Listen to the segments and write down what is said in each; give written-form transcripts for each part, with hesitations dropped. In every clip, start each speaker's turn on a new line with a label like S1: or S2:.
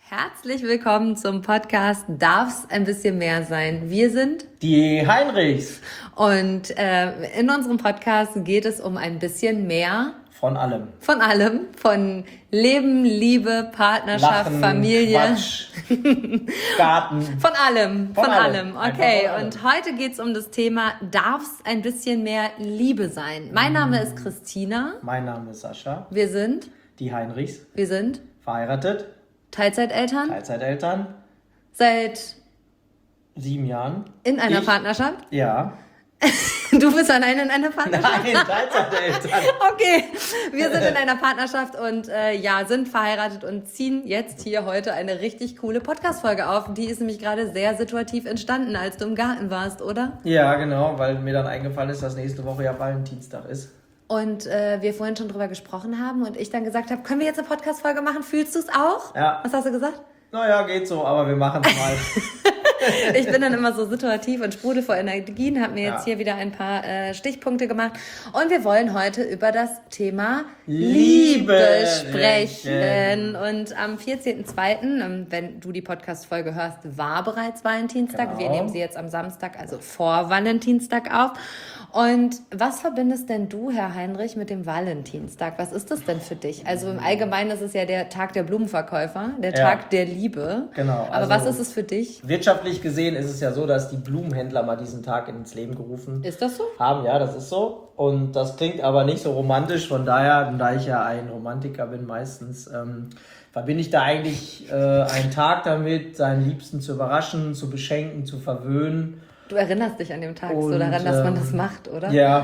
S1: Herzlich willkommen zum Podcast Darf's ein bisschen mehr sein. Wir sind
S2: die Heinrichs.
S1: Und in unserem Podcast geht es um ein bisschen mehr
S2: von allem.
S1: Von allem. Von Leben, Liebe, Partnerschaft,
S2: Lachen,
S1: Familie.
S2: Quatsch, Garten.
S1: Von allem. Von allem. Okay,
S2: von allem.
S1: Und heute geht's um das Thema Darf's ein bisschen mehr Liebe sein. Mein Name ist Christina.
S2: Mein Name ist Sascha.
S1: Wir sind
S2: die Heinrichs.
S1: Wir sind
S2: verheiratet.
S1: Teilzeiteltern. Seit
S2: 7 Jahren.
S1: In einer Partnerschaft?
S2: Ja.
S1: Du bist alleine in einer Partnerschaft?
S2: Nein, Teilzeiteltern.
S1: Okay, wir sind in einer Partnerschaft und sind verheiratet und ziehen jetzt hier heute eine richtig coole Podcast-Folge auf. Die ist nämlich gerade sehr situativ entstanden, als du im Garten warst, oder?
S2: Ja, genau, weil mir dann eingefallen ist, dass nächste Woche ja Valentinstag ist.
S1: Und wir vorhin schon drüber gesprochen haben und ich dann gesagt habe, können wir jetzt eine Podcast-Folge machen? Fühlst du es auch?
S2: Ja.
S1: Was hast du gesagt?
S2: Naja, geht so, aber wir machen es mal.
S1: Ich bin dann immer so situativ und sprudel vor Energien, habe mir jetzt hier wieder ein paar Stichpunkte gemacht. Und wir wollen heute über das Thema Liebe sprechen. Und am 14.02., wenn du die Podcast-Folge hörst, war bereits Valentinstag.
S2: Genau.
S1: Wir nehmen sie jetzt am Samstag, also vor Valentinstag auf. Und was verbindest denn du, Herr Heinrich, mit dem Valentinstag? Was ist das denn für dich? Also im Allgemeinen ist es ja der Tag der Blumenverkäufer, der Tag der Liebe.
S2: Genau.
S1: Aber was ist es für dich?
S2: Wirtschaftlich gesehen ist es ja so, dass die Blumenhändler mal diesen Tag ins Leben gerufen
S1: Ist das so?
S2: haben. Ja, das ist so. Und das klingt aber nicht so romantisch. Von daher, da ich ja ein Romantiker bin meistens, verbinde ich da eigentlich einen Tag damit, seinen Liebsten zu überraschen, zu beschenken, zu verwöhnen.
S1: Du erinnerst dich an dem Tag so daran, dass man das macht, oder?
S2: Ja.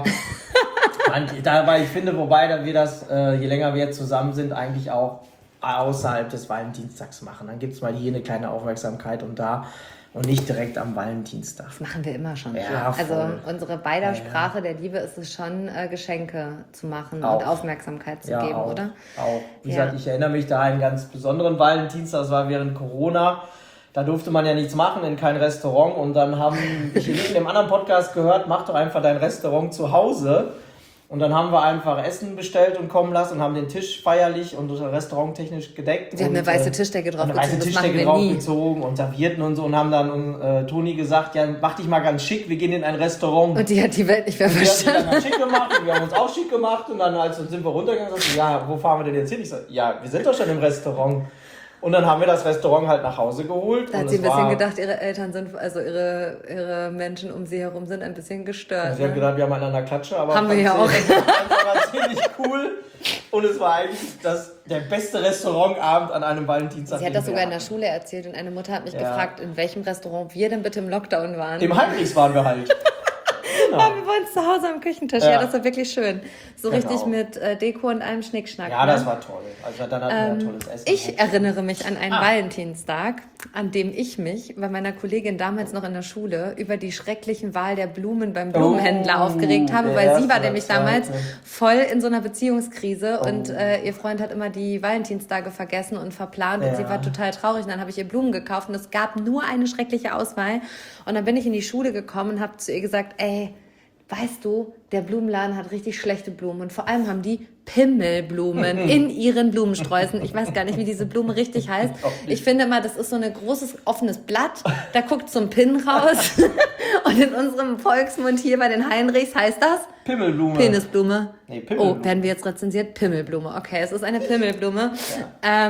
S2: Dabei, ich finde, wobei wir das, je länger wir jetzt zusammen sind, eigentlich auch außerhalb des Valentinstags machen. Dann gibt es mal hier eine kleine Aufmerksamkeit und nicht direkt am Valentinstag.
S1: Das machen wir immer schon.
S2: Ja, voll.
S1: Also unsere beider Sprache der Liebe ist es schon, Geschenke zu machen und Aufmerksamkeit zu geben,
S2: auch,
S1: oder?
S2: Auch. Wie gesagt, ich erinnere mich da an einen ganz besonderen Valentinstag, das war während Corona. Da durfte man ja nichts machen, in kein Restaurant. Und dann habe ich in einem anderen Podcast gehört, mach doch einfach dein Restaurant zu Hause. Und dann haben wir einfach Essen bestellt und kommen lassen und haben den Tisch feierlich und restauranttechnisch gedeckt.
S1: Wir haben eine weiße Tischdecke
S2: draufgezogen und Servierten und so. Und haben dann Toni gesagt, ja, mach dich mal ganz schick, wir gehen in ein Restaurant.
S1: Und die hat die Welt nicht mehr verstanden.
S2: Die hat sich dann schick gemacht und wir haben uns auch schick gemacht. Und dann sind wir runtergegangen und gesagt, ja, wo fahren wir denn jetzt hin? Ich sag, ja, wir sind doch schon im Restaurant. Und dann haben wir das Restaurant halt nach Hause geholt.
S1: Da hat sie ein bisschen gedacht, ihre Eltern sind, also ihre Menschen um sie herum sind ein bisschen gestört.
S2: Sie hat gedacht, wir haben einen an der Klatsche, aber
S1: haben wir ja auch.
S2: Das war ziemlich cool. Und es war eigentlich der beste Restaurantabend an einem Valentinstag.
S1: Sie hat das sogar in der Schule erzählt und eine Mutter hat mich gefragt, in welchem Restaurant wir denn bitte im Lockdown waren.
S2: Im Heinrichs waren wir halt.
S1: Genau. Aber wir waren zu Hause am Küchentisch. Ja, das war wirklich schön. So richtig mit Deko und allem Schnickschnack.
S2: Ja, das war toll. Also dann hatten wir ein tolles Essen.
S1: Ich erinnere mich an einen Valentinstag, an dem ich mich bei meiner Kollegin damals noch in der Schule über die schrecklichen Wahl der Blumen beim Blumenhändler aufgeregt habe, weil sie war nämlich damals voll in so einer Beziehungskrise und ihr Freund hat immer die Valentinstage vergessen und verplant und sie war total traurig. Und dann habe ich ihr Blumen gekauft und es gab nur eine schreckliche Auswahl. Und dann bin ich in die Schule gekommen und habe zu ihr gesagt, ey, weißt du, der Blumenladen hat richtig schlechte Blumen und vor allem haben die Pimmelblumen in ihren Blumensträußen. Ich weiß gar nicht, wie diese Blume richtig heißt. Ich finde immer, das ist so ein großes offenes Blatt, da guckt so ein Pin raus und in unserem Volksmund hier bei den Heinrichs heißt das?
S2: Pimmelblume.
S1: Penisblume.
S2: Nee, Pimmelblume.
S1: Oh, werden wir jetzt rezensiert? Pimmelblume. Okay, es ist eine Pimmelblume. Ja.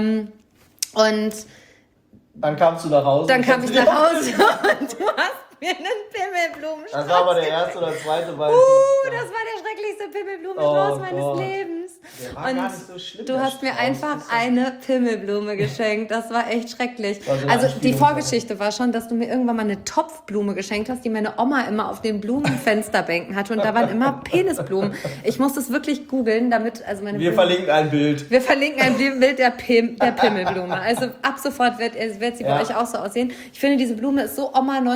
S1: Und
S2: dann kamst du nach Hause.
S1: Dann kam ich nach Hause und du hast mir einen Pimmelblumenstrauß.
S2: Das war aber der erste oder zweite Valentinstag.
S1: Das war der schrecklichste Pimmelblumenstrauß meines Lebens.
S2: Der war gar nicht so schlimm.
S1: Du hast mir einfach eine Pimmelblume geschenkt. Das war echt schrecklich.
S2: Also
S1: Also die Vorgeschichte war schon, dass du mir irgendwann mal eine Topfblume geschenkt hast, die meine Oma immer auf den Blumenfensterbänken hatte. Und da waren immer Penisblumen. Ich musste es wirklich googeln, damit... Also
S2: Wir verlinken ein Bild.
S1: Wir verlinken ein Bild der Pimmelblume. Also ab sofort wird sie bei euch auch so aussehen. Ich finde, diese Blume ist so Oma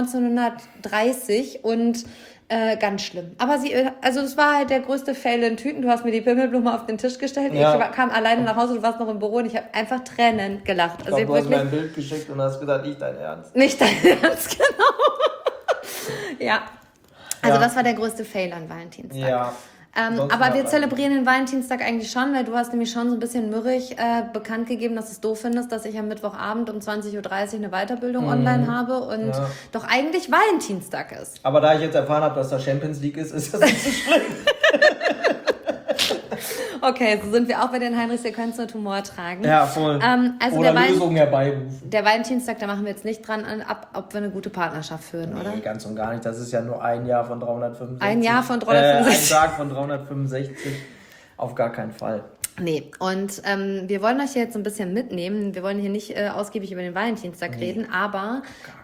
S1: 1930 und ganz schlimm. Aber es war halt der größte Fail in Tüten. Du hast mir die Pimmelblume auf den Tisch gestellt. Ja. Ich kam alleine nach Hause, du warst noch im Büro und ich habe einfach Tränen gelacht.
S2: Du hast mir ein Bild geschickt und hast gesagt, nicht dein Ernst.
S1: Nicht dein Ernst, genau. Ja. Also das war der größte Fail an Valentinstag.
S2: Ja.
S1: Aber wir zelebrieren den Valentinstag eigentlich schon, weil du hast nämlich schon so ein bisschen mürrig bekannt gegeben, dass du es doof findest, dass ich am Mittwochabend um 20.30 Uhr eine Weiterbildung online habe und doch eigentlich Valentinstag ist.
S2: Aber da ich jetzt erfahren habe, dass da Champions League ist das nicht so schlimm.
S1: Okay, so sind wir auch bei den Heinrichs, ihr könnt nur Humor tragen.
S2: Ja, voll.
S1: Also
S2: oder Lösungen herbeirufen.
S1: Der Valentinstag, da machen wir jetzt nicht dran ab, ob wir eine gute Partnerschaft führen, oder?
S2: Nee, ganz und gar nicht. Das ist ja nur ein Jahr von 365.
S1: Ein Jahr von 365.
S2: Ein Tag von 365. Auf gar keinen Fall.
S1: Nee, und wir wollen euch jetzt so ein bisschen mitnehmen. Wir wollen hier nicht ausgiebig über den Valentinstag reden, aber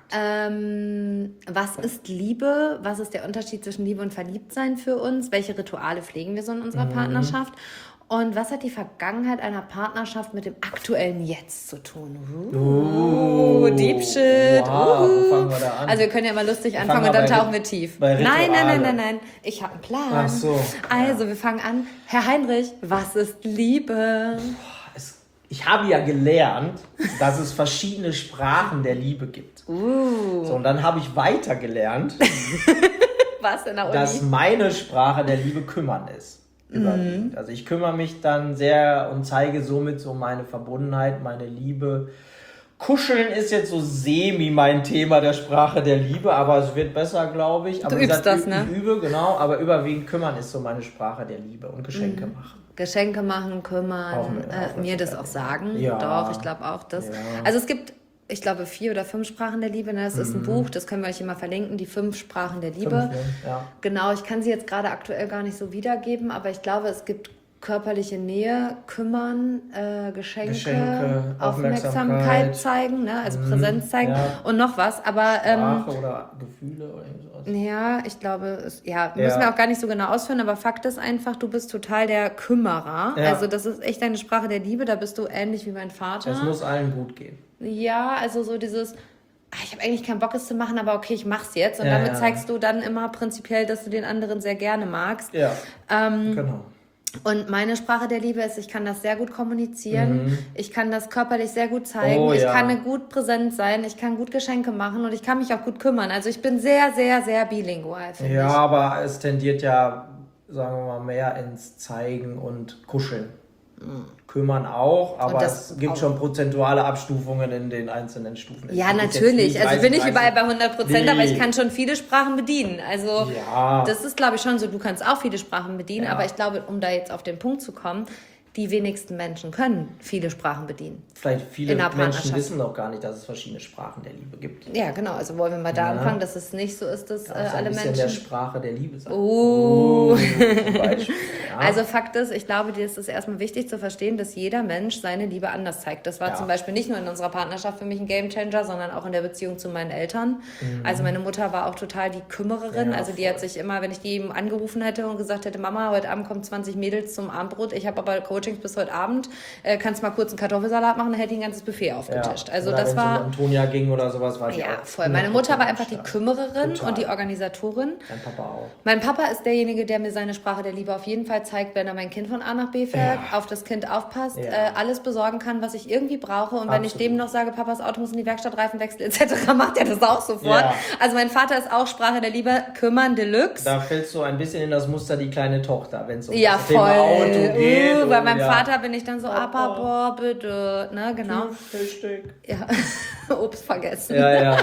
S1: was ist Liebe? Was ist der Unterschied zwischen Liebe und Verliebtsein für uns? Welche Rituale pflegen wir so in unserer Partnerschaft? Und was hat die Vergangenheit einer Partnerschaft mit dem aktuellen Jetzt zu tun? Deep Shit.
S2: Wow, wo fangen wir da an?
S1: Also wir können ja mal lustig anfangen und dann tauchen wir tief. Nein. Ich habe einen Plan.
S2: Ach so.
S1: Also wir fangen an. Herr Heinrich, was ist Liebe?
S2: Ich habe ja gelernt, dass es verschiedene Sprachen der Liebe gibt. So, und dann habe ich weiter gelernt,
S1: was in der Uni?
S2: dass meine Sprache der Liebe kümmern ist. Überwiegend. Also ich kümmere mich dann sehr und zeige somit so meine Verbundenheit, meine Liebe. Kuscheln ist jetzt so semi mein Thema der Sprache der Liebe, aber es wird besser, glaube ich. Aber
S1: du übst das, ne?
S2: Ich übe, genau, aber überwiegend kümmern ist so meine Sprache der Liebe und Geschenke machen.
S1: Geschenke machen, kümmern, mir das auch sagen. Ja. Doch, ich glaube auch das. Ja. Also es gibt, ich glaube, 4 oder 5 Sprachen der Liebe. Ne? Das ist ein Buch, das können wir euch immer verlinken, die 5 Sprachen der Liebe.
S2: 5, ja.
S1: Genau, ich kann sie jetzt gerade aktuell gar nicht so wiedergeben, aber ich glaube, es gibt körperliche Nähe, kümmern, Geschenke, Aufmerksamkeit zeigen, ne? Also Präsenz zeigen und noch was. Aber
S2: Sprache oder Gefühle oder irgendwas.
S1: Ja, ich glaube, müssen wir auch gar nicht so genau ausführen, aber Fakt ist einfach, du bist total der Kümmerer. Ja. Also das ist echt deine Sprache der Liebe, da bist du ähnlich wie mein Vater.
S2: Es muss allen gut gehen.
S1: Ja, also so dieses, ich habe eigentlich keinen Bock, es zu machen, aber okay, ich mach's jetzt. Und damit zeigst du dann immer prinzipiell, dass du den anderen sehr gerne magst.
S2: Ja, genau.
S1: Und meine Sprache der Liebe ist, ich kann das sehr gut kommunizieren, ich kann das körperlich sehr gut zeigen, ich kann gut präsent sein, ich kann gut Geschenke machen und ich kann mich auch gut kümmern. Also ich bin sehr, sehr, sehr bilingual, finde ich.
S2: Ja, aber es tendiert ja, sagen wir mal, mehr ins Zeigen und Kuscheln. Kümmern auch, aber es gibt schon prozentuale Abstufungen in den einzelnen Stufen.
S1: Ja, natürlich. Also ich bin nicht überall bei 100%, aber ich kann schon viele Sprachen bedienen. Also das ist, glaube ich, schon so. Du kannst auch viele Sprachen bedienen, aber ich glaube, um da jetzt auf den Punkt zu kommen, die wenigsten Menschen können viele Sprachen bedienen.
S2: Vielleicht viele Menschen wissen auch gar nicht, dass es verschiedene Sprachen der Liebe gibt.
S1: Ja, genau. Also wollen wir mal da anfangen, dass es nicht so ist, dass alle Menschen...
S2: ein bisschen der Sprache der Liebe sein.
S1: Zum Beispiel. Ja. Also Fakt ist, ich glaube, dir ist es erstmal wichtig zu verstehen, dass jeder Mensch seine Liebe anders zeigt. Das war zum Beispiel nicht nur in unserer Partnerschaft für mich ein Gamechanger, sondern auch in der Beziehung zu meinen Eltern. Also meine Mutter war auch total die Kümmererin. Also die hat sich immer, wenn ich die eben angerufen hätte und gesagt hätte, Mama, heute Abend kommen 20 Mädels zum Abendbrot, ich habe aber Coachings bis heute Abend, kannst mal kurz einen Kartoffelsalat machen, dann hätte ich ein ganzes Buffet aufgetischt. Also
S2: oder
S1: das war...
S2: Wenn es um Antonia ging oder sowas, war die auch
S1: voll. Meine Mutter war einfach die Kümmererin und die Organisatorin.
S2: Mein Papa auch.
S1: Mein Papa ist derjenige, der mir seine Sprache der Liebe auf jeden Fall zeigt, wenn er mein Kind von A nach B fährt, auf das Kind aufpasst, alles besorgen kann, was ich irgendwie brauche. Und wenn ich dem noch sage, Papas Auto muss in die Werkstatt, Reifenwechsel etc., macht er das auch sofort. Ja. Also mein Vater ist auch Sprache der Liebe, kümmern Deluxe.
S2: Da fällst du ein bisschen in das Muster die kleine Tochter, wenn es um
S1: das Thema
S2: Auto geht.
S1: Bei meinem Vater bin ich dann so, Papa, bitte, ne, genau.
S2: Richtig.
S1: Ja, Obst vergessen.
S2: Ja.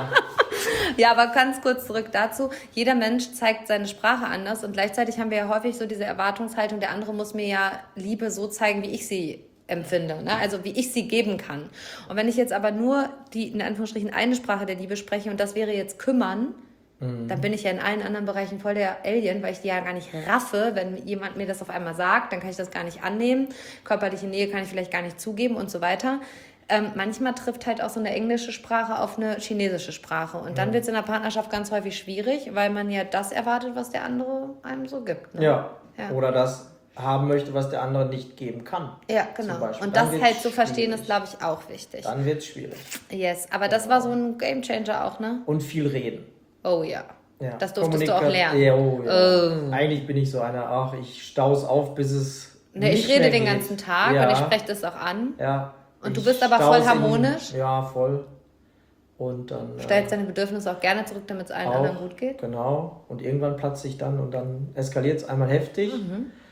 S1: Ja, aber ganz kurz zurück dazu. Jeder Mensch zeigt seine Sprache anders und gleichzeitig haben wir ja häufig so diese Erwartungshaltung, der andere muss mir ja Liebe so zeigen, wie ich sie empfinde, ne? Also wie ich sie geben kann. Und wenn ich jetzt aber nur die, in Anführungsstrichen, eine Sprache der Liebe spreche und das wäre jetzt kümmern, dann bin ich ja in allen anderen Bereichen voll der Alien, weil ich die ja gar nicht raffe. Wenn jemand mir das auf einmal sagt, dann kann ich das gar nicht annehmen. Körperliche Nähe kann ich vielleicht gar nicht zugeben und so weiter. Manchmal trifft halt auch so eine englische Sprache auf eine chinesische Sprache. Und dann wird es in der Partnerschaft ganz häufig schwierig, weil man ja das erwartet, was der andere einem so gibt. Ne?
S2: Ja, oder das haben möchte, was der andere nicht geben kann.
S1: Ja, genau. Und das halt zu verstehen, ist, glaube ich, auch wichtig.
S2: Dann wird es schwierig.
S1: Yes, aber das war so ein Gamechanger auch, ne?
S2: Und viel reden.
S1: Oh ja. Das durftest du auch lernen.
S2: Ja. Eigentlich bin ich so einer, ich staus auf, bis es
S1: ich rede den ganzen Tag und ich spreche das auch an.
S2: Ja.
S1: Und du bist aber voll harmonisch.
S2: Ja, voll. Und dann...
S1: stellst deine Bedürfnisse auch gerne zurück, damit es allen anderen gut geht.
S2: Genau. Und irgendwann platzt sich dann und dann eskaliert es einmal heftig.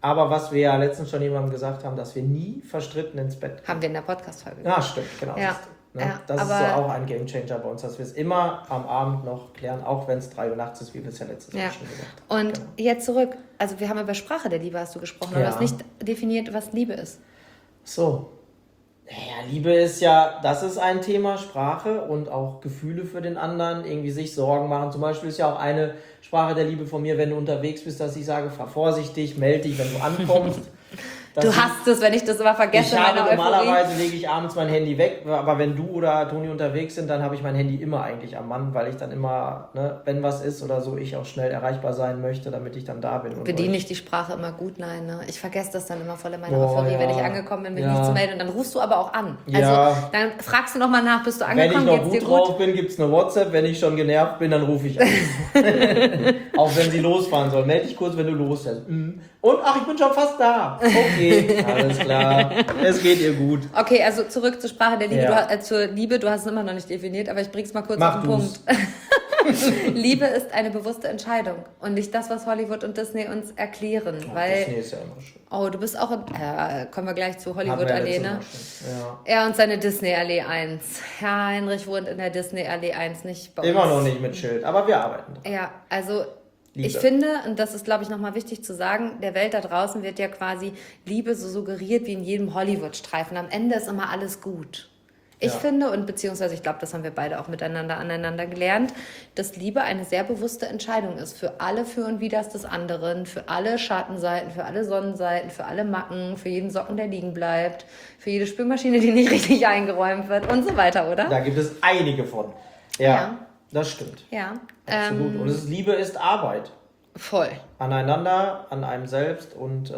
S2: Aber was wir ja letztens schon jemandem gesagt haben, dass wir nie verstritten ins Bett gehen.
S1: Haben wir in der Podcast-Folge.
S2: Ja, stimmt, genau.
S1: Ja.
S2: Ne?
S1: Ja,
S2: das ist so auch ein Gamechanger bei uns, dass wir es immer am Abend noch klären, auch wenn es 3 Uhr nachts ist, wie wir es ja letztes Mal schon gesagt haben.
S1: Und jetzt zurück, also wir haben über Sprache der Liebe hast du gesprochen, aber du hast nicht definiert, was Liebe ist.
S2: So. Naja, Liebe ist ja, das ist ein Thema, Sprache und auch Gefühle für den anderen, irgendwie sich Sorgen machen. Zum Beispiel ist ja auch eine Sprache der Liebe von mir, wenn du unterwegs bist, dass ich sage, fahr vorsichtig, melde dich, wenn du ankommst.
S1: Du hast es, wenn ich das immer vergesse.
S2: Normalerweise lege ich abends mein Handy weg, aber wenn du oder Toni unterwegs sind, dann habe ich mein Handy immer eigentlich am Mann, weil ich dann immer, ne, wenn was ist oder so, ich auch schnell erreichbar sein möchte, damit ich dann da bin.
S1: Bediene ich die Sprache immer gut? Nein, ne? Ich vergesse das dann immer voll in meiner Euphorie, wenn ich angekommen bin, mich nicht zu melden. Und dann rufst du aber auch an. Also dann fragst du nochmal nach, bist du angekommen,
S2: geht's dir gut? Wenn ich noch gut drauf bin, gibt es eine WhatsApp. Wenn ich schon genervt bin, dann rufe ich an. Auch wenn sie losfahren soll. Melde dich kurz, wenn du losfährst. Und, ach, ich bin schon fast da. Okay, alles klar. Es geht ihr gut.
S1: Okay, also zurück zur Sprache der Liebe. Ja. Zur Liebe, du hast es immer noch nicht definiert, aber ich bring's mal kurz auf den Punkt. Liebe ist eine bewusste Entscheidung und nicht das, was Hollywood und Disney uns erklären. Weil,
S2: Disney ist ja immer schön.
S1: Oh, du bist auch kommen wir gleich zu Hollywood-Allee, ne? Er und seine Disney-Allee 1. Herr Heinrich wohnt in der Disney-Allee 1, nicht bei uns.
S2: Immer noch nicht mit Schild, aber wir arbeiten dran.
S1: Ja, also Liebe. Ich finde, und das ist, glaube ich, nochmal wichtig zu sagen, der Welt da draußen wird ja quasi Liebe so suggeriert wie in jedem Hollywood-Streifen. Am Ende ist immer alles gut. Ich finde, und beziehungsweise ich glaube, das haben wir beide auch miteinander aneinander gelernt, dass Liebe eine sehr bewusste Entscheidung ist für alle Für und Widers des anderen, für alle Schattenseiten, für alle Sonnenseiten, für alle Macken, für jeden Socken, der liegen bleibt, für jede Spülmaschine, die nicht richtig eingeräumt wird und so weiter, oder?
S2: Da gibt es einige von. Ja. Das stimmt.
S1: Ja.
S2: Absolut. Und Liebe ist Arbeit.
S1: Voll.
S2: Aneinander, an einem selbst und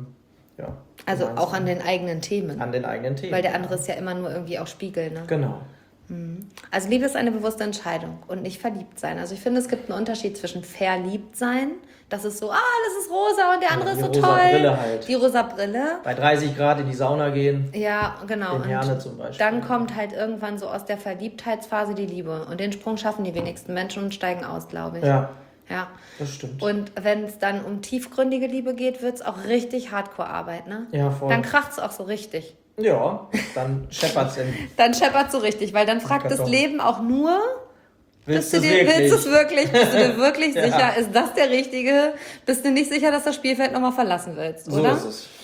S1: also auch an den eigenen Themen.
S2: An den eigenen Themen.
S1: Weil der andere ist ja immer nur irgendwie auch Spiegel, ne?
S2: Genau.
S1: Also Liebe ist eine bewusste Entscheidung und nicht verliebt sein. Also ich finde, es gibt einen Unterschied zwischen verliebt sein, das ist so, alles ist rosa und der andere ist so toll. Die rosa Brille halt. Die rosa Brille.
S2: Bei 30 Grad in die Sauna gehen.
S1: Ja, genau.
S2: In Herne zum Beispiel.
S1: Dann kommt halt irgendwann so aus der Verliebtheitsphase die Liebe. Und den Sprung schaffen die wenigsten Menschen und steigen aus, glaube ich.
S2: Ja.
S1: Ja,
S2: das stimmt.
S1: Und wenn es dann um tiefgründige Liebe geht, wird es auch richtig Hardcore-Arbeit, ne?
S2: Ja, voll.
S1: Dann kracht es auch so richtig.
S2: Ja, dann scheppert's in.
S1: Dann scheppert's so richtig, weil dann fragt das Leben auch nur,
S2: willst du es
S1: wirklich? Bist du dir wirklich sicher? Ist das der Richtige? Bist du nicht sicher, dass das Spielfeld nochmal verlassen willst, oder?
S2: So ist es.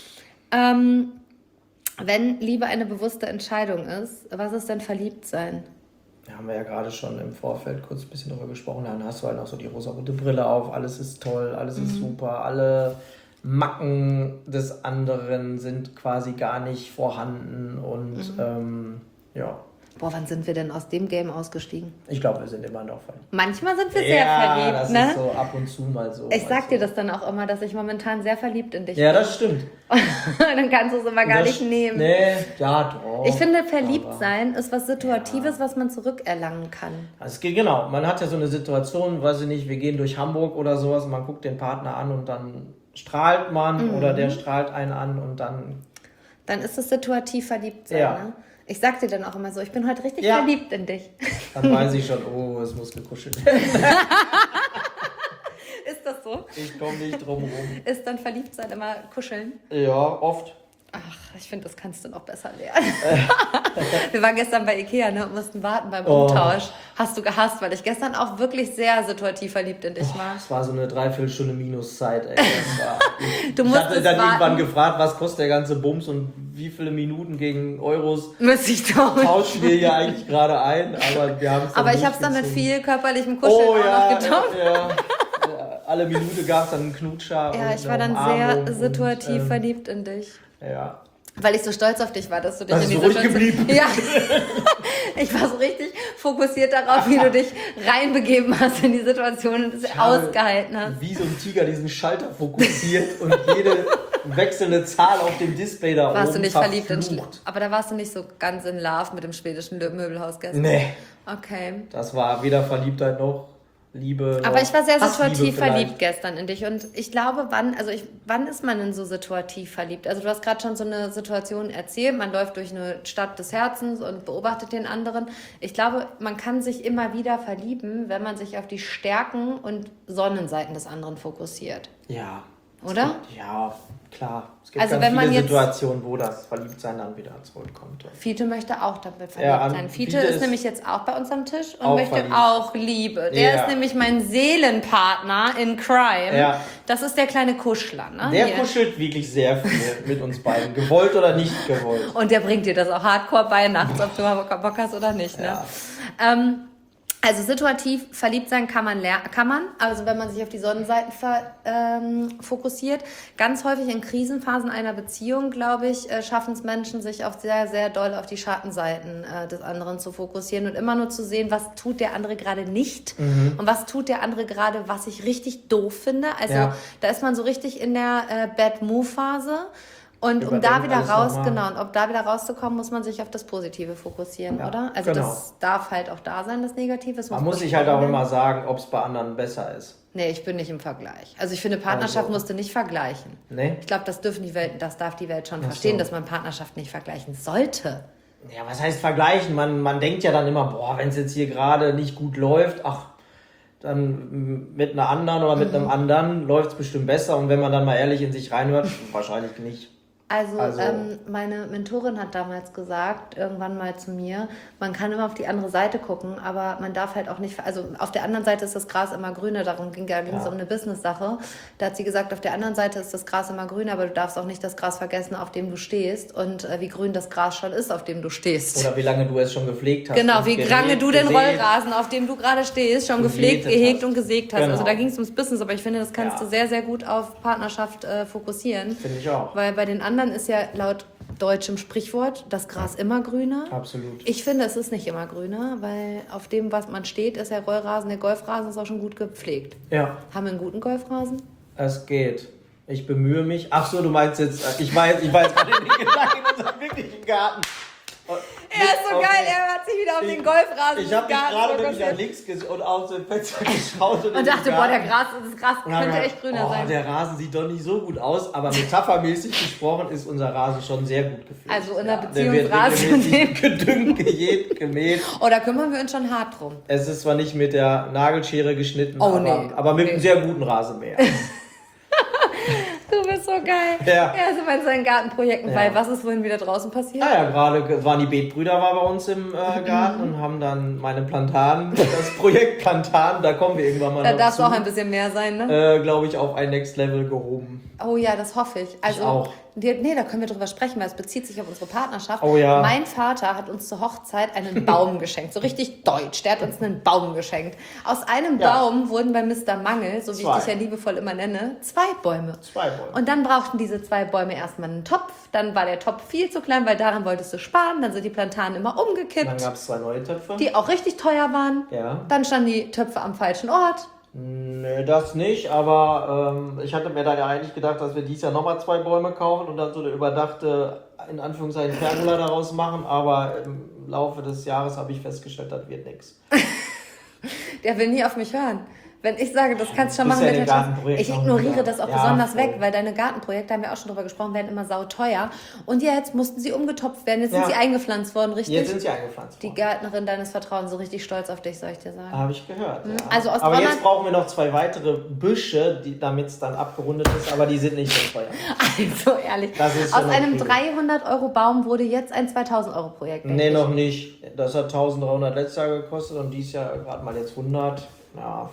S1: Wenn Liebe eine bewusste Entscheidung ist, was ist denn Verliebtsein?
S2: Da haben wir ja gerade schon im Vorfeld kurz ein bisschen drüber gesprochen. Dann hast du halt noch so die rosa-rote Brille auf. Alles ist toll, alles ist super. Alle Macken des anderen sind quasi gar nicht vorhanden. Und
S1: Boah, wann sind wir denn aus dem Game ausgestiegen?
S2: Ich glaube, wir sind immer noch verliebt.
S1: Manchmal sind wir sehr verliebt,
S2: das
S1: ne?
S2: ist so ab und zu mal so.
S1: Ich sag dir das dann auch immer, dass ich momentan sehr verliebt in dich bin.
S2: Ja, das stimmt.
S1: Dann kannst du es immer gar nicht nehmen.
S2: Nee, ja, doch.
S1: Ich finde, verliebt sein ist was Situatives, was man zurückerlangen kann.
S2: Also es geht genau. Man hat ja so eine Situation, weiß ich nicht, wir gehen durch Hamburg oder sowas, man guckt den Partner an und dann strahlt man oder der strahlt einen an und dann...
S1: Dann ist es situativ verliebt sein, ne? Ich sag dir dann auch immer so, ich bin heute richtig verliebt in dich.
S2: Dann weiß ich schon, oh, es muss gekuschelt werden.
S1: Ist das so?
S2: Ich komme nicht drum rum.
S1: Ist dann Verliebtsein immer kuscheln?
S2: Ja, oft.
S1: Ach, ich finde, das kannst du noch besser lernen. Wir waren gestern bei Ikea, ne, und mussten warten beim Umtausch. Hast du gehasst, weil ich gestern auch wirklich sehr situativ verliebt in dich war.
S2: Es war so eine Dreiviertelstunde Minuszeit, ey.
S1: Du
S2: ich hatte dann
S1: warten.
S2: Irgendwann gefragt, was kostet der ganze Bums und wie viele Minuten gegen Euros tauschen wir hier eigentlich gerade ein. Aber wir haben es
S1: Aber ich habe es dann mit viel körperlichem Kuscheln auch noch getauscht.
S2: Ja. Alle Minute gab es dann einen Knutscher.
S1: Ja, ich war dann sehr situativ verliebt in dich.
S2: Ja.
S1: Weil ich so stolz auf dich war, dass du dich
S2: in die Situation... geblieben.
S1: Ja. Ich war so richtig fokussiert darauf, wie du dich reinbegeben hast in die Situation und es ausgehalten hast.
S2: Wie so ein Tiger diesen Schalter fokussiert und jede wechselnde Zahl auf dem Display da
S1: warst
S2: oben
S1: du nicht verliebt in aber da warst du nicht so ganz in Love mit dem schwedischen Möbelhaus gestern?
S2: Nee.
S1: Okay.
S2: Das war weder Verliebtheit noch Liebe.
S1: Aber ich war sehr situativ verliebt gestern in dich und ich glaube, wann ist man denn so situativ verliebt? Also du hast gerade schon so eine Situation erzählt, man läuft durch eine Stadt des Herzens und beobachtet den anderen. Ich glaube, man kann sich immer wieder verlieben, wenn man sich auf die Stärken und Sonnenseiten des anderen fokussiert.
S2: Ja,
S1: oder?
S2: Ja, klar. Es gibt
S1: Also
S2: ganz
S1: wenn man
S2: viele
S1: jetzt-
S2: Situationen, wo das Verliebtsein dann wieder zurückkommt.
S1: Fiete möchte auch damit
S2: Ja,
S1: verliebt sein. Fiete
S2: Fiete
S1: ist
S2: ist
S1: nämlich jetzt auch bei uns am Tisch und
S2: auch
S1: möchte
S2: verliebt.
S1: auch Liebe. Der
S2: Ja.
S1: ist nämlich mein Seelenpartner in Crime.
S2: Ja.
S1: Das ist der kleine Kuschler, ne?
S2: Der
S1: Hier.
S2: kuschelt wirklich sehr viel mit uns beiden. Gewollt oder nicht gewollt.
S1: Und der bringt dir das auch hardcore bei nachts, ob du Bock hast oder nicht. Ne?
S2: Ja.
S1: Also situativ verliebt sein kann man, also wenn man sich auf die Sonnenseiten fokussiert. Ganz häufig in Krisenphasen einer Beziehung, glaube ich, schaffen es Menschen, sich auch sehr, sehr doll auf die Schattenseiten des anderen zu fokussieren und immer nur zu sehen, was tut der andere gerade nicht und was tut der andere gerade, was ich richtig doof finde. Also da ist man so richtig in der Bad-Move-Phase. Und um da wieder und da wieder rauszukommen, muss man sich auf das Positive fokussieren, oder? Also das darf halt auch da sein, das Negative.
S2: Man muss sich halt auch immer sagen, ob es bei anderen besser ist.
S1: Nee, ich bin nicht im Vergleich. Also ich finde, Partnerschaft musst du nicht vergleichen.
S2: Nee?
S1: Ich glaube, das darf die Welt schon verstehen, dass man Partnerschaft nicht vergleichen sollte.
S2: Ja, was heißt vergleichen? Man denkt ja dann immer, boah, wenn es jetzt hier gerade nicht gut läuft, dann mit einer anderen oder mit einem anderen läuft es bestimmt besser. Und wenn man dann mal ehrlich in sich reinhört, wahrscheinlich nicht.
S1: Also meine Mentorin hat damals gesagt, irgendwann mal zu mir, man kann immer auf die andere Seite gucken, aber man darf halt auch nicht, also auf der anderen Seite ist das Gras immer grüner, darum ging es um eine Business-Sache. Da hat sie gesagt, auf der anderen Seite ist das Gras immer grüner, aber du darfst auch nicht das Gras vergessen, auf dem du stehst und wie grün das Gras schon ist, auf dem du stehst.
S2: Oder wie lange du es schon gepflegt hast.
S1: Genau, wie lange du den Rollrasen, auf dem du gerade stehst, schon gepflegt, gehegt und gesägt hast.
S2: Genau.
S1: Also da ging es ums Business, aber ich finde, das kannst du sehr, sehr gut auf Partnerschaft fokussieren.
S2: Finde ich auch.
S1: Weil bei den anderen ist ja laut deutschem Sprichwort das Gras immer grüner.
S2: Absolut.
S1: Ich finde, es ist nicht immer grüner, weil auf dem, was man steht, ist der Rollrasen, der Golfrasen ist auch schon gut gepflegt.
S2: Ja.
S1: Haben wir einen guten Golfrasen?
S2: Es geht. Ich bemühe mich. Ach so, du meinst jetzt, ich war jetzt gerade in den Gedanken in unserem wirklichen Garten.
S1: Er ist so geil, er hat sich wieder auf den Golfrasen
S2: Ich habe mich gerade wirklich nach links und aus dem Fenster geschaut
S1: und dachte, boah, das Gras könnte echt grüner sein.
S2: Der Rasen sieht doch nicht so gut aus, aber metaphermäßig gesprochen ist unser Rasen schon sehr gut gepflegt.
S1: Also in der
S2: Der wird
S1: Beziehungsrasen.
S2: gedüngt, gemäht.
S1: Oh, da kümmern wir uns schon hart drum.
S2: Es ist zwar nicht mit der Nagelschere geschnitten, aber mit einem sehr guten Rasenmäher.
S1: Du bist so geil.
S2: Ja.
S1: Er ist bei seinen Gartenprojekten bei. Was ist vorhin wieder draußen passiert?
S2: Ja, gerade waren die Beetbrüder bei uns im Garten und haben dann meine Plantanen, das Projekt Plantanen, da kommen wir irgendwann mal
S1: Da
S2: noch
S1: darf es
S2: zu,
S1: auch ein bisschen mehr sein, ne?
S2: glaube ich, auf ein Next Level gehoben.
S1: Oh ja, das hoffe ich. Also,
S2: auch.
S1: Nee, da können wir drüber sprechen, weil es bezieht sich auf unsere Partnerschaft.
S2: Oh ja.
S1: Mein Vater hat uns zur Hochzeit einen Baum geschenkt. So richtig deutsch. Der hat uns einen Baum geschenkt. Aus einem Baum wurden bei Mr. Mangel, so wie ich dich ja liebevoll immer nenne, 2 Bäume.
S2: 2 Bäume.
S1: Und dann brauchten diese 2 Bäume erstmal einen Topf. Dann war der Topf viel zu klein, weil daran wolltest du sparen. Dann sind die Plantanen immer umgekippt.
S2: Dann gab es 2 neue Töpfe.
S1: Die auch richtig teuer waren.
S2: Ja.
S1: Dann standen die Töpfe am falschen Ort.
S2: Nee, das nicht, aber ich hatte mir dann ja eigentlich gedacht, dass wir dieses Jahr nochmal 2 Bäume kaufen und dann so eine überdachte, in Anführungszeichen, Pergola daraus machen, aber im Laufe des Jahres habe ich festgestellt, das wird nichts.
S1: Der will nie auf mich hören. Wenn ich sage, das kannst du schon
S2: Bist
S1: machen
S2: ja
S1: mit
S2: in
S1: der
S2: den
S1: Tasche.
S2: Gartenprojekten
S1: Ich
S2: auch
S1: ignoriere
S2: wieder.
S1: das auch
S2: Ja,
S1: besonders
S2: voll.
S1: weg, weil deine Gartenprojekte, haben wir auch schon drüber gesprochen, werden immer sauteuer. Und jetzt mussten sie umgetopft werden. Jetzt sind sie eingepflanzt worden, richtig?
S2: Jetzt sind sie eingepflanzt
S1: Die
S2: worden.
S1: Gärtnerin deines Vertrauens, so richtig stolz auf dich, soll ich dir sagen.
S2: Habe ich gehört, ja.
S1: Also aus
S2: aber
S1: Donner-
S2: jetzt brauchen wir noch 2 weitere Büsche, damit es dann abgerundet ist, aber die sind nicht so teuer.
S1: Also ehrlich,
S2: Das ist
S1: aus
S2: schon
S1: einem
S2: okay.
S1: 300-Euro-Baum wurde jetzt ein 2000-Euro-Projekt.
S2: Nee, noch nicht. Das hat 1300 letztes Jahr gekostet und dieses Jahr gerade mal jetzt 100. Ja,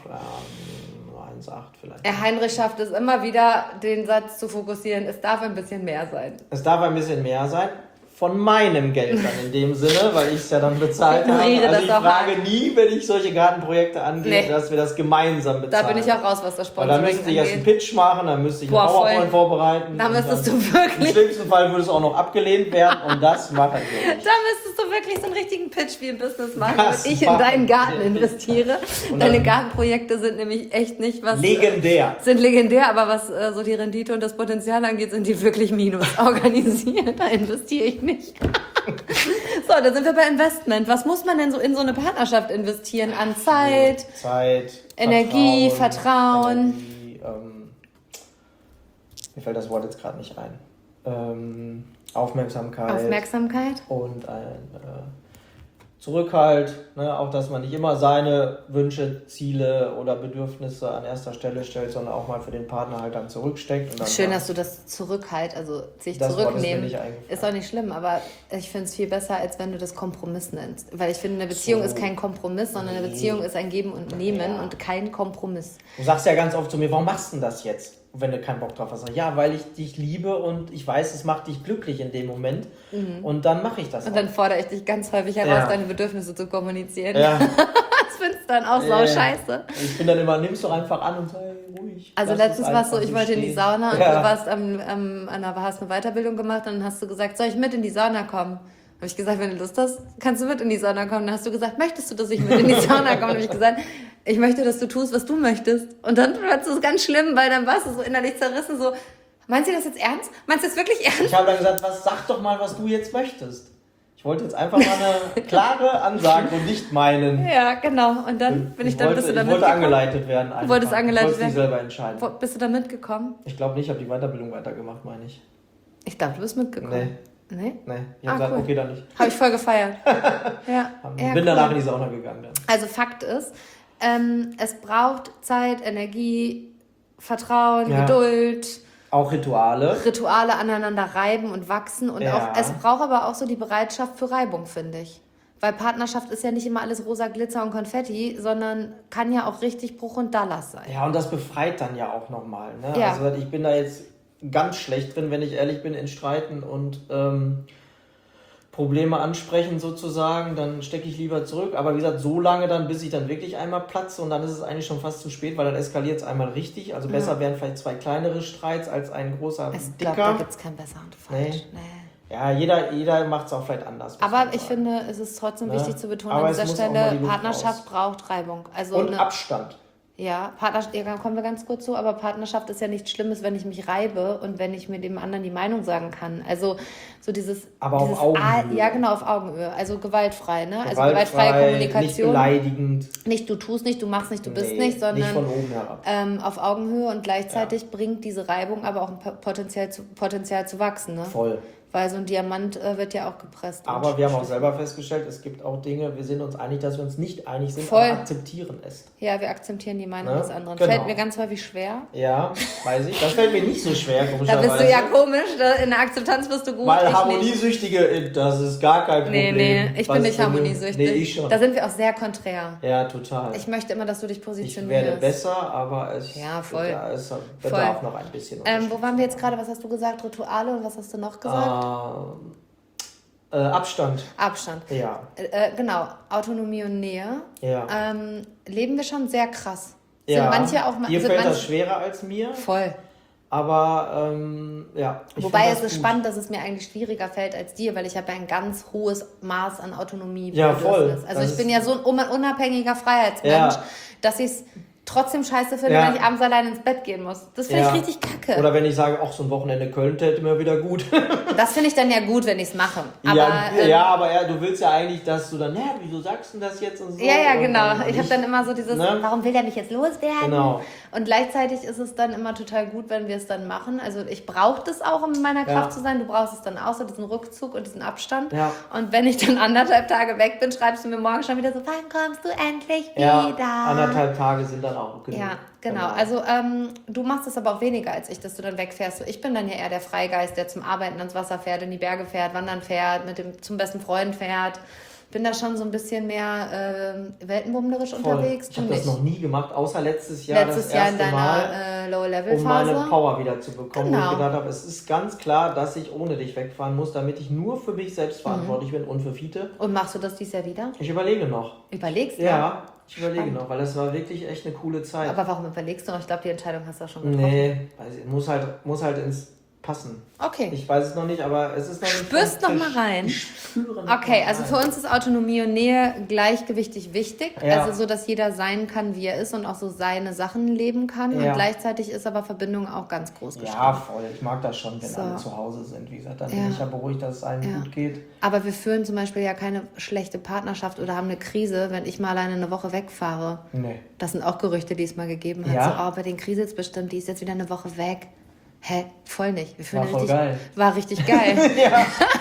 S2: 1,8 vielleicht.
S1: Herr Heinrich schafft es immer wieder, den Satz zu fokussieren, es darf ein bisschen mehr sein.
S2: Es darf ein bisschen mehr sein. Von meinem Geld dann in dem Sinne, weil ich es ja dann bezahlt habe.
S1: Ignoriere
S2: Also
S1: das
S2: ich
S1: auch
S2: frage
S1: an.
S2: nie, wenn ich solche Gartenprojekte angehe,
S1: Nee.
S2: dass wir das gemeinsam bezahlen.
S1: Da bin ich auch raus, was das
S2: Weil dann
S1: Sponsoring
S2: müsste ich erst einen
S1: angeht.
S2: Pitch machen, dann müsste ich
S1: Boah,
S2: einen
S1: voll.
S2: PowerPoint vorbereiten.
S1: Da
S2: und
S1: müsstest
S2: dann-
S1: du wirklich-
S2: Im schlimmsten Fall würde es auch noch abgelehnt werden und das machen wir nicht.
S1: Da müsstest du wirklich so einen richtigen Pitch wie im Business machen,
S2: Das
S1: wenn ich in
S2: machen
S1: deinen Garten
S2: wir nicht.
S1: investiere.
S2: Und
S1: Deine
S2: dann-
S1: Gartenprojekte sind nämlich echt nicht was...
S2: Legendär.
S1: Sind legendär, aber was so die Rendite und das Potenzial angeht, sind die wirklich minus organisiert. Da investiere ich nicht. So, da sind wir bei Investment. Was muss man denn so in so eine Partnerschaft investieren? An Zeit? Energie, Vertrauen.
S2: Energie, mir fällt das Wort jetzt gerade nicht ein. Aufmerksamkeit.
S1: Aufmerksamkeit?
S2: Und Zurückhalt, ne? Auch, dass man nicht immer seine Wünsche, Ziele oder Bedürfnisse an erster Stelle stellt, sondern auch mal für den Partner halt dann zurücksteckt. Und dann
S1: schön, dass du das Zurückhalt, also sich
S2: das
S1: zurücknehmen, ist auch nicht schlimm, aber ich finde es viel besser, als wenn du das Kompromiss nennst. Weil ich finde, eine Beziehung ist kein Kompromiss, sondern eine Beziehung ist ein Geben und Nehmen und kein Kompromiss.
S2: Du sagst ja ganz oft zu mir, warum machst du denn das jetzt, wenn du keinen Bock drauf hast? Ja, weil ich dich liebe und ich weiß, es macht dich glücklich in dem Moment und dann mache ich das
S1: Und dann fordere ich dich ganz häufig heraus, deine Bedürfnisse zu kommunizieren.
S2: Ja.
S1: Das findest du dann auch sau scheiße.
S2: Ich bin dann immer, nimm's doch einfach an und sei ruhig.
S1: Also letztens war es so, ich wollte in die Sauna und du warst hast eine Weiterbildung gemacht und dann hast du gesagt, soll ich mit in die Sauna kommen? Habe ich gesagt, wenn du Lust hast, kannst du mit in die Sauna kommen. Dann hast du gesagt, möchtest du, dass ich mit in die Sauna komme? Dann habe ich gesagt, ich möchte, dass du tust, was du möchtest. Und dann war es ganz schlimm, weil dann warst du so innerlich zerrissen, so, meinst du das jetzt ernst? Meinst du das wirklich ernst?
S2: Ich habe dann gesagt, sag doch mal, was du jetzt möchtest. Ich wollte jetzt einfach mal eine klare Ansage und nicht meinen.
S1: Ja, genau. Und dann bist du da mitgekommen.
S2: Ich wollte angeleitet werden.
S1: Du wolltest angeleitet werden.
S2: Ich wollte nicht selber entscheiden.
S1: Bist du da mitgekommen?
S2: Ich glaube nicht, ich habe die Weiterbildung weitergemacht, meine ich.
S1: Ich glaube, du bist mitgekommen.
S2: Nee. Ich habe gesagt,
S1: cool.
S2: okay, dann nicht.
S1: Habe ich voll gefeiert. Ja.
S2: Bin danach in die Sauna gegangen dann.
S1: Also Fakt ist, es braucht Zeit, Energie, Vertrauen, Geduld.
S2: Auch Rituale.
S1: Rituale aneinander reiben und wachsen. Und auch, es braucht aber auch so die Bereitschaft für Reibung, finde ich. Weil Partnerschaft ist ja nicht immer alles rosa Glitzer und Konfetti, sondern kann ja auch richtig Bruch und Dallas sein.
S2: Ja, und das befreit dann ja auch nochmal. Ne?
S1: Ja.
S2: Also ich bin da jetzt ganz schlecht drin, wenn ich ehrlich bin, in Streiten und Probleme ansprechen sozusagen, dann stecke ich lieber zurück. Aber wie gesagt, so lange dann, bis ich dann wirklich einmal platze und dann ist es eigentlich schon fast zu spät, weil dann eskaliert es einmal richtig. Also besser wären vielleicht 2 kleinere Streits als ein großer
S1: Ich
S2: dicker.
S1: glaube, da gibt es kein besser und falsch. Nee.
S2: Ja, jeder macht es auch vielleicht anders.
S1: Aber ich finde, es ist trotzdem wichtig zu betonen an dieser Stelle, Partnerschaft braucht Reibung. Also
S2: und Abstand.
S1: Ja, Partnerschaft, da kommen wir ganz kurz zu, aber Partnerschaft ist ja nichts Schlimmes, wenn ich mich reibe und wenn ich mir dem anderen die Meinung sagen kann. Also so dieses...
S2: Aber auf Augenhöhe.
S1: Ja, genau, auf Augenhöhe. Also gewaltfrei, ne? Also gewaltfreie Kommunikation.
S2: Nicht beleidigend.
S1: Nicht du tust nicht, du machst nicht, du bist nicht, sondern
S2: nicht von oben herab.
S1: Auf Augenhöhe und gleichzeitig bringt diese Reibung aber auch ein Potenzial zu wachsen, ne?
S2: Voll.
S1: Weil so ein Diamant wird ja auch gepresst.
S2: Aber wir haben auch selber festgestellt, es gibt auch Dinge, wir sind uns einig, dass wir uns nicht einig sind,
S1: Voll.
S2: aber akzeptieren es.
S1: Ja, wir akzeptieren die Meinung des anderen.
S2: Genau.
S1: Fällt mir ganz häufig schwer.
S2: Ja, weiß ich. Das fällt mir nicht so schwer,
S1: Da
S2: komischerweise.
S1: bist du ja komisch, in der Akzeptanz bist du gut.
S2: Weil
S1: ich
S2: Harmoniesüchtige, das ist gar kein Problem.
S1: Nee, ich bin nicht harmoniesüchtig.
S2: Nee, ich schon.
S1: Da sind wir auch sehr konträr.
S2: Ja, total.
S1: Ich möchte immer, dass du dich
S2: Ich
S1: positionierst.
S2: werde besser, aber es
S1: voll.
S2: es bedarf noch ein bisschen.
S1: Wo waren wir jetzt gerade? Was hast du gesagt? Rituale und was hast du noch gesagt?
S2: Abstand.
S1: Abstand.
S2: Ja.
S1: Genau, Autonomie und Nähe.
S2: Ja.
S1: Leben wir schon sehr krass.
S2: Ja.
S1: Sind manche auch
S2: Dir fällt das schwerer als mir.
S1: Voll.
S2: Aber ja.
S1: Wobei es ist spannend, dass es mir eigentlich schwieriger fällt als dir, weil ich habe ja ein ganz hohes Maß an Autonomie.
S2: Ja, voll.
S1: Also ich bin ja so ein unabhängiger Freiheitsmensch, dass ich es trotzdem scheiße finde, wenn ich abends allein ins Bett gehen muss. Das finde ich richtig kacke.
S2: Oder wenn ich sage, auch so ein Wochenende Köln täte mir wieder gut.
S1: Das finde ich dann ja gut, wenn ich es mache.
S2: Aber du willst ja eigentlich, dass du dann, wieso sagst du das jetzt und so.
S1: Ja, genau. Ich habe dann immer so dieses, warum will der mich jetzt loswerden?
S2: Genau.
S1: Und gleichzeitig ist es dann immer total gut, wenn wir es dann machen. Also ich brauche das auch, um in meiner Kraft zu sein. Du brauchst es dann auch, so diesen Rückzug und diesen Abstand.
S2: Ja.
S1: Und wenn ich dann 1,5 Tage weg bin, schreibst du mir morgen schon wieder so, wann kommst du endlich wieder?
S2: 1,5 Tage sind dann auch genug.
S1: Ja, genau. Also du machst es aber auch weniger als ich, dass du dann wegfährst. So, ich bin dann ja eher der Freigeist, der zum Arbeiten ans Wasser fährt, in die Berge fährt, wandern fährt, zum besten Freund fährt. Bin da schon so ein bisschen mehr weltenbummlerisch unterwegs.
S2: Ich habe das noch nie gemacht, außer letztes Jahr das erste
S1: Jahr in deiner
S2: Mal,
S1: Low-Level-Phase.
S2: um meine Power wieder zu bekommen.
S1: Genau.
S2: Wo ich gedacht habe, es ist ganz klar, dass ich ohne dich wegfahren muss, damit ich nur für mich selbst verantwortlich bin und für Fiete.
S1: Und machst du das dieses Jahr wieder?
S2: Ich überlege noch.
S1: Überlegst du?
S2: Ja, ich überlege noch, weil das war wirklich echt eine coole Zeit.
S1: Aber warum überlegst du noch? Ich glaube, die Entscheidung hast du auch schon getroffen.
S2: Nee, muss halt ins passen.
S1: Okay.
S2: Ich weiß es noch nicht, aber es ist noch nicht.
S1: Spürst noch mal rein.
S2: Ich spüre noch
S1: Okay,
S2: mal
S1: also
S2: rein.
S1: für uns ist Autonomie und Nähe gleichgewichtig wichtig.
S2: Ja.
S1: Also so, dass jeder sein kann, wie er ist und auch so seine Sachen leben kann.
S2: Ja.
S1: Und gleichzeitig ist aber Verbindung auch ganz groß geschrieben.
S2: Ja, voll. Ich mag das schon, wenn
S1: So.
S2: alle zu Hause sind. Wie gesagt, dann bin ich ja beruhigt, dass es allen gut geht.
S1: Aber wir führen zum Beispiel ja keine schlechte Partnerschaft oder haben eine Krise, wenn ich mal alleine eine Woche wegfahre.
S2: Nee.
S1: Das sind auch Gerüchte, die es mal gegeben hat.
S2: Ja?
S1: So, bei den Krise jetzt bestimmt, die ist jetzt wieder eine Woche weg. Hä? Voll nicht. Wir führen
S2: War voll geil.
S1: War richtig geil.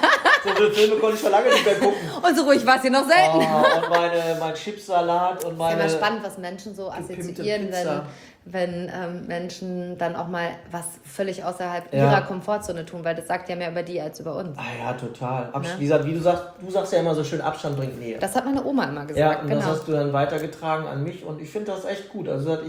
S2: So viele Filme konnte ich schon lange nicht mehr gucken.
S1: Und so ruhig war es hier noch selten.
S2: Und mein Chipsalat und meine...
S1: Es ist immer spannend, was Menschen so assoziieren, wenn Menschen dann auch mal was völlig außerhalb ihrer Komfortzone tun, weil das sagt ja mehr über die als über uns.
S2: Ah ja, total. Wie du sagst ja immer so schön, Abstand bringt Nähe.
S1: Das hat meine Oma immer gesagt.
S2: Ja, und das hast du dann weitergetragen an mich und ich finde das echt gut. Also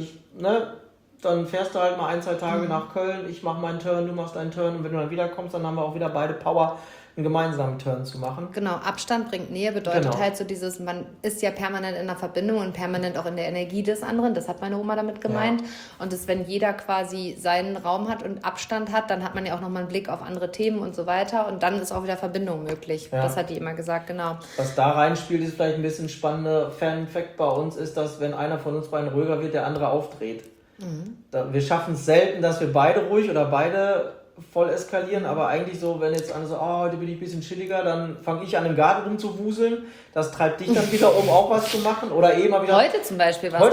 S2: dann fährst du halt mal 1-2 Tage nach Köln, ich mache meinen Turn, du machst deinen Turn und wenn du dann wiederkommst, dann haben wir auch wieder beide Power, einen gemeinsamen Turn zu machen.
S1: Genau, Abstand bringt Nähe, bedeutet halt so dieses, man ist ja permanent in der Verbindung und permanent auch in der Energie des anderen, das hat meine Oma damit gemeint. Und das, wenn jeder quasi seinen Raum hat und Abstand hat, dann hat man ja auch nochmal einen Blick auf andere Themen und so weiter und dann ist auch wieder Verbindung möglich. Ja. Das hat die immer gesagt, genau.
S2: Was da reinspielt, ist vielleicht ein bisschen spannender Fan-Fact bei uns, ist, dass wenn einer von uns beiden ruhiger wird, der andere aufdreht. Wir schaffen es selten, dass wir beide ruhig oder beide voll eskalieren, aber eigentlich so, wenn jetzt einer so, heute bin ich ein bisschen chilliger, dann fange ich an im Garten rumzuwuseln, das treibt dich dann wieder um, auch was zu machen, oder eben habe ich
S1: heute zum Beispiel
S2: war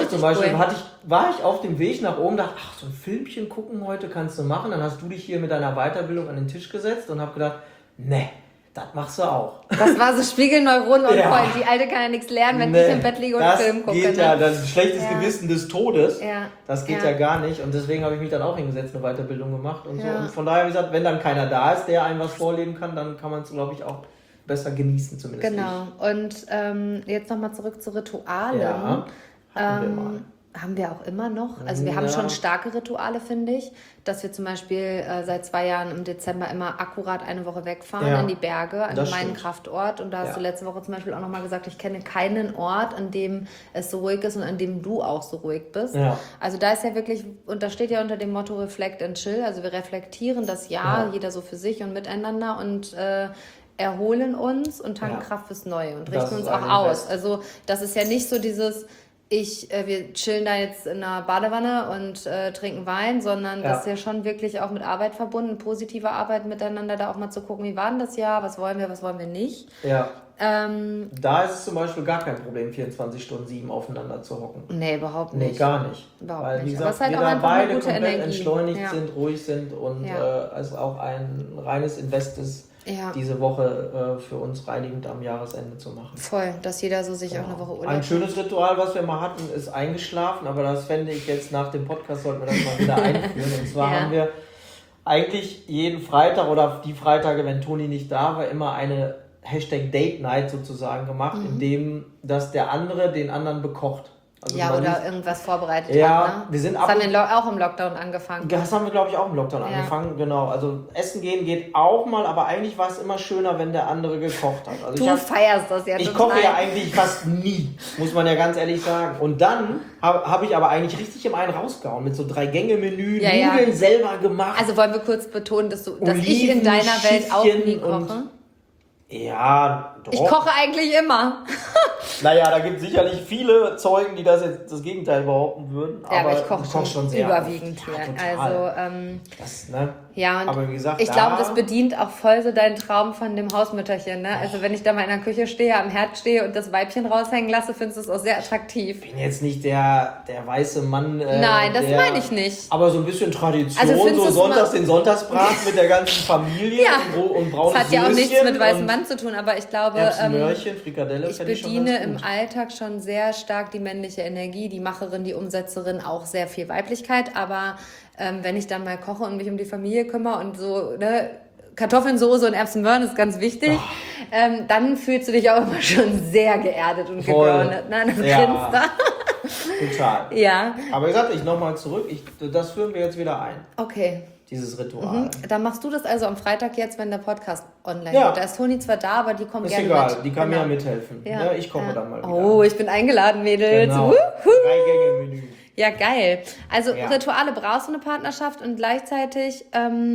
S2: ich auf dem Weg nach oben, dachte, so ein Filmchen gucken heute kannst du machen, dann hast du dich hier mit deiner Weiterbildung an den Tisch gesetzt und habe gedacht, ne, das machst du auch.
S1: Das war so Spiegelneuronen und Freund. Die Alte kann ja nichts lernen, wenn ich im Bett liege und einen Film gucke.
S2: Geht ja, das ist ein schlechtes Gewissen des Todes. Ja. Das geht ja gar nicht. Und deswegen habe ich mich dann auch hingesetzt, eine Weiterbildung gemacht. Und so. Und von daher, wie gesagt, wenn dann keiner da ist, der einem was vorleben kann, dann kann man es, glaube ich, auch besser genießen zumindest.
S1: Genau. Und jetzt nochmal zurück zu Ritualen.
S2: Ja, hatten wir mal.
S1: Haben wir auch immer noch. Also wir haben schon starke Rituale, finde ich. Dass wir zum Beispiel seit 2 Jahren im Dezember immer akkurat eine Woche wegfahren in die Berge, an meinen Kraftort. Und da hast du letzte Woche zum Beispiel auch nochmal gesagt, ich kenne keinen Ort, an dem es so ruhig ist und an dem du auch so ruhig bist. Ja. Also da ist ja wirklich, und da steht ja unter dem Motto Reflect and Chill. Also wir reflektieren das Jahr, jeder so für sich und miteinander und erholen uns und tanken Kraft fürs Neue und richten uns auch aus. Also das ist ja nicht so dieses... wir chillen da jetzt in einer Badewanne und trinken Wein, sondern das ist ja schon wirklich auch mit Arbeit verbunden, positive Arbeit miteinander, da auch mal zu gucken, wie war denn das Jahr, was wollen wir nicht. Ja.
S2: Da ist es zum Beispiel gar kein Problem, 24/7 aufeinander zu hocken.
S1: Nee, überhaupt nicht.
S2: Nee, gar nicht.
S1: Überhaupt
S2: weil, wie
S1: nicht.
S2: gesagt,
S1: halt
S2: wir da beide komplett entschleunigt sind, ruhig sind und es auch ein reines Invest ist, diese Woche für uns reinigend am Jahresende zu machen.
S1: Voll, dass jeder so sich auch eine Woche Urlaub
S2: Ein schönes Ritual, was wir mal hatten, ist eingeschlafen, aber das fände ich jetzt nach dem Podcast, sollten wir das mal wieder einführen. Und zwar haben wir eigentlich jeden Freitag oder die Freitage, wenn Toni nicht da war, immer eine Hashtag Date Night sozusagen gemacht, indem dass der andere den anderen bekocht. Also
S1: oder irgendwas vorbereitet hat.
S2: Ne? Wir sind
S1: das haben wir auch im Lockdown angefangen.
S2: Das haben wir, glaube ich, auch im Lockdown angefangen, genau. Also essen gehen geht auch mal, aber eigentlich war es immer schöner, wenn der andere gekocht hat. Also
S1: du feierst das ja total.
S2: Ich koche ja eigentlich fast nie, muss man ja ganz ehrlich sagen. Und dann habe ich aber eigentlich richtig im einen rausgehauen, mit so 3-Gänge-Menü, Nudeln selber gemacht.
S1: Also wollen wir kurz betonen, dass ich in deiner Welt auch nie koche?
S2: Ja, doch.
S1: Ich koche eigentlich immer.
S2: Naja, da gibt es sicherlich viele Zeugen, die das Gegenteil behaupten würden.
S1: Ja, aber ich koche
S2: schon sehr
S1: überwiegend hier. Also,
S2: das, ne?
S1: Ja, und
S2: aber wie gesagt,
S1: ich glaube, das bedient auch voll so deinen Traum von dem Hausmütterchen. Ne? Also wenn ich da mal in der Küche stehe, am Herd stehe und das Weibchen raushängen lasse, findest du es auch sehr attraktiv.
S2: Ich bin jetzt nicht der weiße Mann.
S1: Nein, das meine ich nicht.
S2: Aber so ein bisschen Tradition, also so sonntags den Sonntagsbraten mit der ganzen Familie und braunes
S1: Das hat ja auch nichts mit weißem Mann zu tun, aber ich glaube,
S2: Erbsenmörchen, Frikadelle,
S1: ich bediene im Alltag schon sehr stark die männliche Energie, die Macherin, die Umsetzerin, auch sehr viel Weiblichkeit, aber wenn ich dann mal koche und mich um die Familie kümmere und so, ne, Kartoffeln, Soße und Erbsenmöhren ist ganz wichtig, dann fühlst du dich auch immer schon sehr geerdet und gegroundet. Ne? Das grinst da.
S2: Total.
S1: Ja.
S2: Aber wie gesagt, ich nochmal zurück, das führen wir jetzt wieder ein.
S1: Okay.
S2: Dieses Ritual.
S1: Dann machst du das also am Freitag jetzt, wenn der Podcast online geht. Da ist Toni zwar da, aber die kommt gerne mit. Ist egal,
S2: die kann mir ja mithelfen. Ja. Ich koche dann mal wieder.
S1: Oh, ich bin eingeladen, Mädels.
S2: Genau. 3-Gänge-Menü.
S1: Ja, geil. Also Rituale brauchst du eine Partnerschaft und gleichzeitig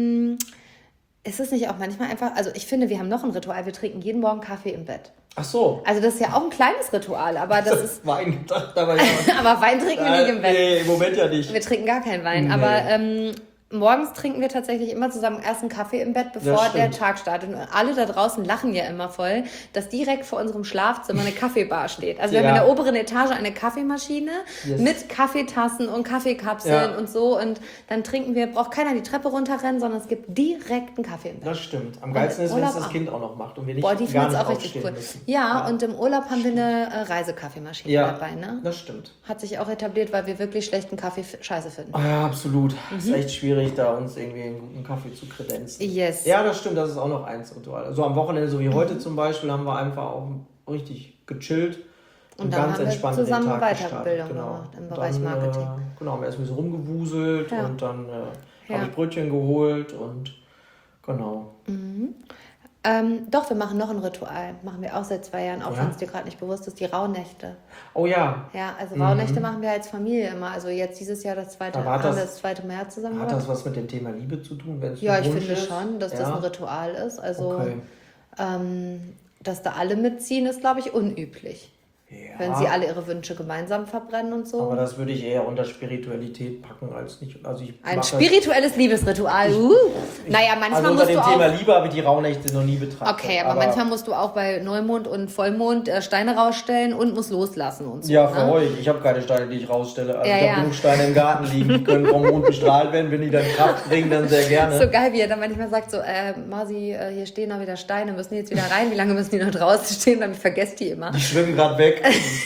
S1: ist es nicht auch manchmal einfach, also ich finde, wir haben noch ein Ritual, wir trinken jeden Morgen Kaffee im Bett.
S2: Ach so.
S1: Also das ist ja auch ein kleines Ritual, aber das ist...
S2: Wein gedacht, aber ja.
S1: Aber Wein trinken wir nicht im Bett.
S2: Nee, im Moment ja nicht.
S1: Wir trinken gar keinen Wein, aber Morgens trinken wir tatsächlich immer zusammen erst einen Kaffee im Bett, bevor der Tag startet. Und alle da draußen lachen ja immer voll, dass direkt vor unserem Schlafzimmer eine Kaffeebar steht. Also wir haben in der oberen Etage eine Kaffeemaschine mit Kaffeetassen und Kaffeekapseln und so. Und dann braucht keiner die Treppe runterrennen, sondern es gibt direkt einen Kaffee im Bett.
S2: Das stimmt. Am geilsten ist, wenn es das Kind auch noch macht und wir nicht
S1: die
S2: gar nicht
S1: auch richtig cool.
S2: müssen.
S1: Ja, und im Urlaub haben wir eine Reisekaffeemaschine dabei. Ne?
S2: Das stimmt.
S1: Hat sich auch etabliert, weil wir wirklich schlechten Kaffee scheiße finden.
S2: Ja, absolut. Ist echt schwierig, da uns irgendwie einen guten Kaffee zu kredenzen.
S1: Yes.
S2: Ja, das stimmt, das ist auch noch eins Ritual. Also am Wochenende, so wie heute zum Beispiel, haben wir einfach auch richtig gechillt und ganz
S1: haben
S2: entspannt
S1: wir zusammen
S2: den Tag
S1: Weiterbildung gemacht im Bereich Marketing.
S2: Genau, haben wir erst ein bisschen rumgewuselt und dann habe ich Brötchen geholt und genau.
S1: Doch, wir machen noch ein Ritual. Machen wir auch seit 2 Jahren, auch wenn es dir gerade nicht bewusst ist, die Rauhnächte.
S2: Oh ja.
S1: Ja, also Rauhnächte machen wir als Familie immer. Also jetzt dieses Jahr das zweite Mal zusammen.
S2: Hat das was mit dem Thema Liebe zu tun?
S1: Ja, ich finde schon, dass das ein Ritual ist. Also, dass da alle mitziehen, ist, glaube ich, unüblich. Ja. Wenn sie alle ihre Wünsche gemeinsam verbrennen und so.
S2: Aber das würde ich eher unter Spiritualität packen als nicht. Also
S1: ein spirituelles Liebesritual. Naja, manchmal
S2: also
S1: musst du
S2: unter
S1: auch...
S2: dem Thema Liebe habe ich die Rauhnächte noch nie betrachtet.
S1: Okay, aber manchmal musst du auch bei Neumond und Vollmond Steine rausstellen und musst loslassen und so.
S2: Ja, für euch. Ich habe keine Steine, die ich rausstelle. Also ich habe genug Steine im Garten liegen, die können vom Mond bestrahlt werden. Wenn die dann Kraft bringen, dann sehr gerne.
S1: So geil, wie er dann manchmal sagt so, Marci, hier stehen da wieder Steine, müssen die jetzt wieder rein? Wie lange müssen die noch draußen stehen? Dann vergesst die immer.
S2: Die schwimmen gerade weg.